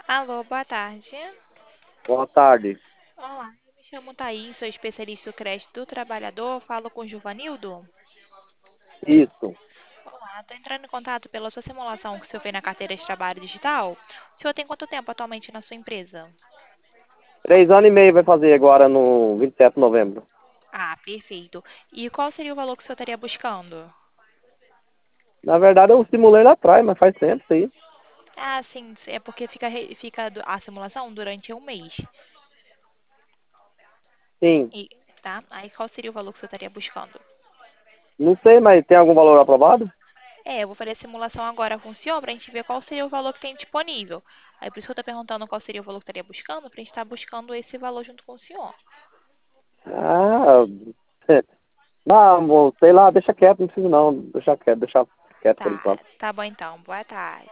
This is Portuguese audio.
Alô, boa tarde. Boa tarde. Olá, eu me chamo Thaís, sou especialista em crédito do trabalhador, falo com o Giovanildo. Isso. Olá, estou entrando em contato pela sua simulação que o senhor fez na carteira de trabalho digital. O senhor tem quanto tempo atualmente na sua empresa? 3 anos e meio vai fazer agora no 27 de novembro. Ah, perfeito. E qual seria o valor que o senhor estaria buscando? Na verdade, eu simulei lá atrás, mas faz tempo isso aí. Ah, sim, é porque fica a simulação durante um mês. Sim. E, tá? Aí qual seria o valor que o senhor estaria buscando? Não sei, mas tem algum valor aprovado? É, eu vou fazer a simulação agora com o senhor para a gente ver qual seria o valor que tem disponível. Aí por isso que eu estou perguntando qual seria o valor que estaria buscando, para a gente estar buscando esse valor junto com o senhor. Ah, é. Não, amor, sei lá, deixa quieto, não preciso não. Deixa quieto por Tá, enquanto. tá bom então. Boa tarde.